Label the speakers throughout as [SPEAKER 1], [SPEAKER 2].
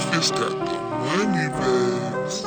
[SPEAKER 1] It's got the money bags.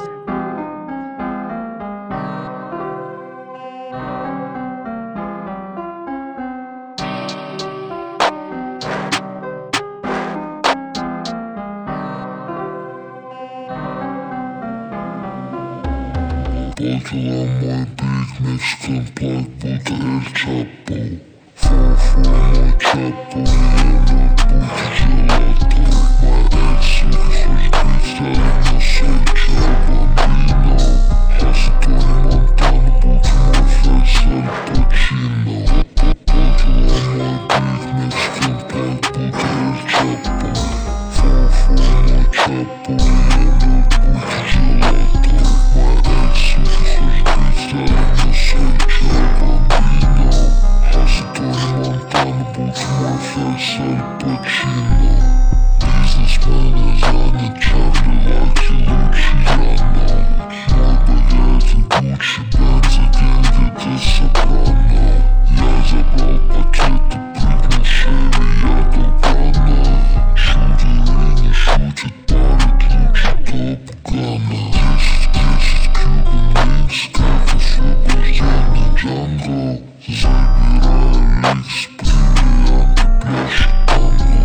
[SPEAKER 2] Полкило мой биг, мексикан плаг, будто Эль Чапо. Фу-фу, мой чапо, я любовь желато. Моя экс, хочешь быть, я не соль, бомбино. Хаси Тони Монтана, будь мой флекс, Аль Пачино. Полкило мой биг, мексикан плаг, будто Эль Чапо. Фу-фу, мой чапо, я любовь желато. Моя экс, хочешь быть, я не соль, бомбино. Хаси Тони Монтана, будь мой флекс, Аль Пачино. Бизнесмен, я занят, Чарли Лаки, лучше я know. Мой багет и Гуччи, Бенз, деньги, ты сопрано. Я забрал пакеты, прыгнул Шеви, я Долгана. Шутит и не шутит, парит лучше Топ Гана. 10 Cuban Links, как освобожденный Джанго. Забираю ликс, бриллианты, пляж и танго.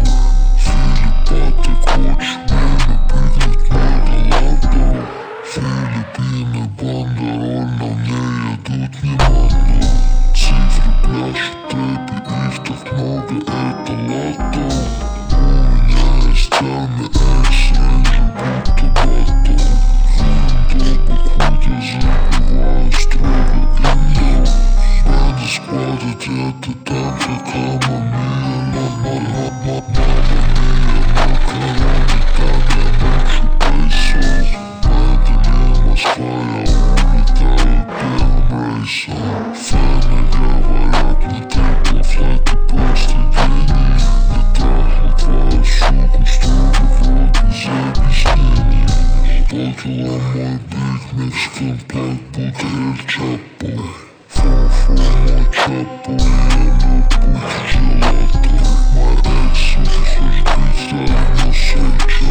[SPEAKER 2] Филиппа, ты хочешь время прыгнуть Mar-a-Lago? Филиппины, бандероль, на мне едут не манго. Цифры пляшут, трэпи, их так много, это лото. У меня есть терми, экс-рейнджер, будто бато. Рулем долго ходя, забиваю строго индо. Бенди складывать это там, как Мамма Мия, Мамма Мия, макарони, там я мочу пейсо. Это не Москва, я улетаю первым рейсом. Фэны говорят, не ты по флайту просто гений. Я трахал твою суку строго вроде без объяснений. Полкило мой биг, мексикан плаг, будто Эль Чапо. Фу-фу, мой чапо, я любовь желато. Моя экс, хочешь быть, я не соль,